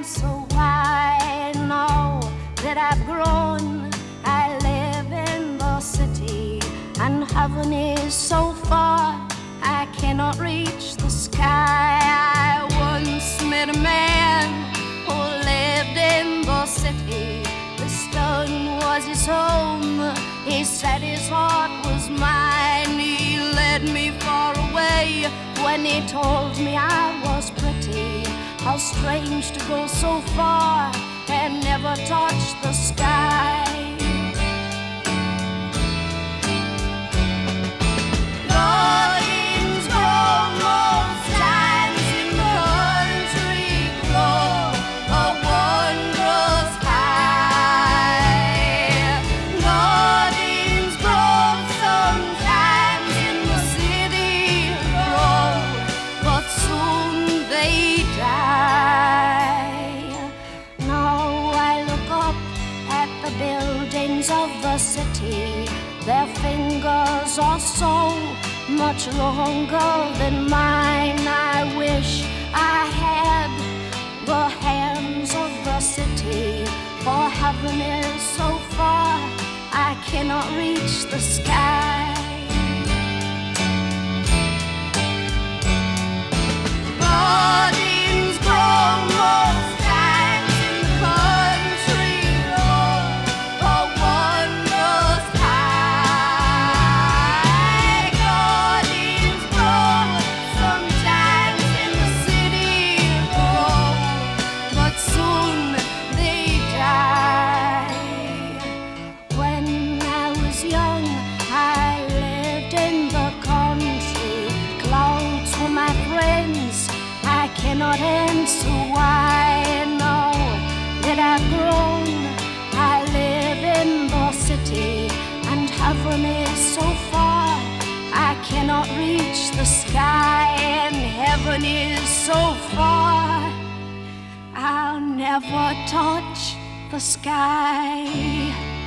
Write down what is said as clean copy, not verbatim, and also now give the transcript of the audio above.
so why now that I've grown, I live in the city, and heaven is so far I cannot reach the sky. I once met a man who lived in the city. The stone was his home. He said his heart was mine. He led me far away when he told me I was pretty. How strange to go so far and never touch the sky. Gardens grow most times in the country, grow a wondrous high. Gardens grow sometimes in the city, grow, but soon they die. Now I look up at the buildings of the city. Their fingers are so much longer than mine. I wish I had the hands of the city, for heaven is so far I cannot reach the sky. Gardens grow most times in the country, grow a wondrous high. Gardens grow sometimes in the city, grow, but soon they die. When I was young, I lived in the country. Clouds were my friends. I cannot answer why. Now that I've grown, I live in the city, and heaven is so far I cannot reach the sky. And heaven is so far I'll never touch the sky.